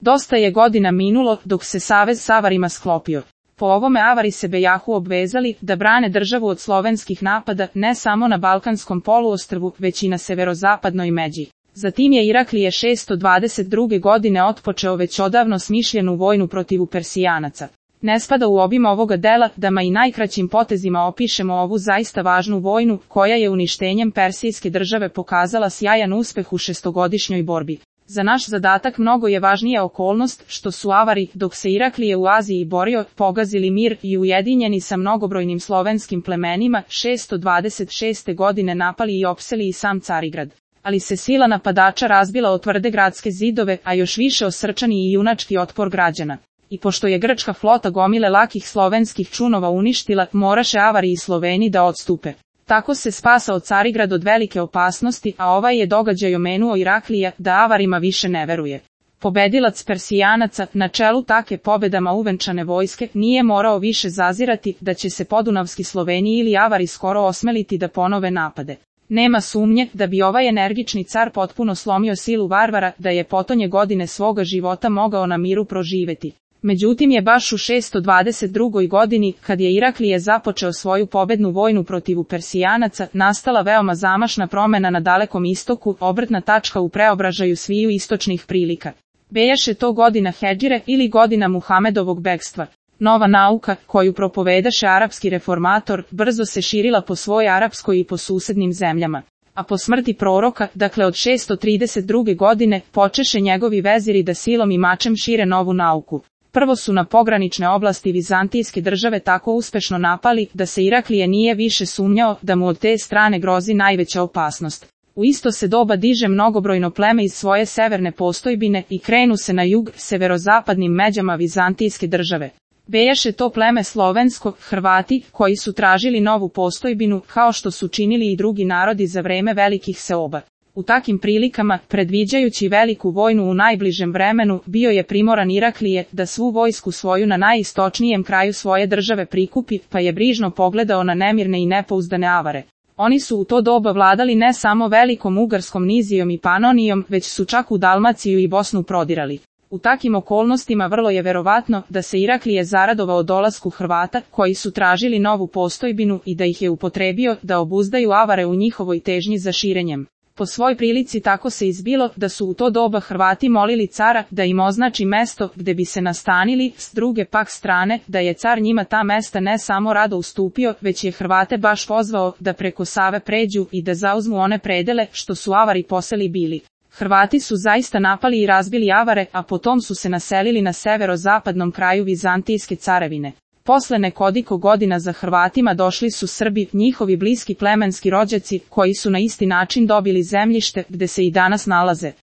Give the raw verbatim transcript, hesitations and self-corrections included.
Dosta je godina minulo dok se savez s Avarima sklopio. Po ovome Avari se Bejahu obvezali da brane državu od slovenskih napada ne samo na Balkanskom poluostrvu, već i na severozapadnoj međi. Zatim je Iraklije šesto dvadeset druge godine otpočeo već odavno smišljenu vojnu protiv Persijanaca. Ne spada u obim ovoga dela da ma i najkraćim potezima opišemo ovu zaista važnu vojnu, koja je uništenjem persijske države pokazala sjajan uspeh u šestogodišnjoj borbi. Za naš zadatak mnogo je važnija okolnost što su Avari, dok se Iraklije u Aziji borio, pogazili mir i ujedinjeni sa mnogobrojnim slovenskim plemenima, šesto dvadeset šeste godine napali i opseli i sam Carigrad. Ali se sila napadača razbila o tvrde gradske zidove, a još više o srčani i junački otpor građana. I pošto je grčka flota gomile lakih slovenskih čunova uništila, moraše Avari i Sloveni da odstupe. Tako se spasao Carigrad od velike opasnosti, a ovaj je događaj omenuo Iraklija da Avarima više ne veruje. Pobedilac Persijanaca, na čelu take pobedama uvenčane vojske, nije morao više zazirati da će se podunavski Sloveni ili Avari skoro osmeliti da ponove napade. Nema sumnje da bi ovaj energični car potpuno slomio silu varvara, da je potonje godine svoga života mogao na miru proživeti. Međutim je baš u šesto dvadeset drugoj godini, kad je Iraklije započeo svoju pobednu vojnu protiv Persijanaca, nastala veoma zamašna promena na Dalekom istoku, obrtna tačka u preobražaju sviju istočnih prilika. Bejaše to godina Hedžire ili godina Muhamedovog bekstva. Nova nauka, koju propovedaše arapski reformator, brzo se širila po svoj arapskoj i po susednim zemljama. A po smrti proroka, dakle od šesto trideset druge godine, počeše njegovi veziri da silom i mačem šire novu nauku. Prvo su na pogranične oblasti vizantijske države tako uspešno napali da se Iraklije nije više sumnjao da mu od te strane grozi najveća opasnost. U isto se doba diže mnogobrojno pleme iz svoje severne postojbine i krenu se na jug severozapadnim međama vizantijske države. Bejaše to pleme slovensko, Hrvati, koji su tražili novu postojbinu, kao što su činili i drugi narodi za vreme velikih seoba. U takim prilikama, predviđajući veliku vojnu u najbližem vremenu, bio je primoran Iraklije da svu vojsku svoju na najistočnijem kraju svoje države prikupi, pa je brižno pogledao na nemirne i nepouzdane Avare. Oni su u to doba vladali ne samo velikom Ugarskom nizijom i Panonijom, već su čak u Dalmaciju i Bosnu prodirali. U takim okolnostima vrlo je verovatno da se Iraklije zaradovao dolasku Hrvata, koji su tražili novu postojbinu i da ih je upotrebio da obuzdaju Avare u njihovoj težnji za širenjem. Po svoj prilici tako se izbilo da su u to doba Hrvati molili cara da im označi mesto gde bi se nastanili, s druge pak strane da je car njima ta mesta ne samo rado ustupio, već je Hrvate baš pozvao da preko Save pređu i da zauzmu one predele što su Avari poseli bili. Hrvati su zaista napali i razbili Avare, a potom su se naselili na severozapadnom kraju Vizantijske carevine. Posle nekoliko godina za Hrvatima došli su Srbi, njihovi bliski plemenski rođaci, koji su na isti način dobili zemljište gde se i danas nalaze.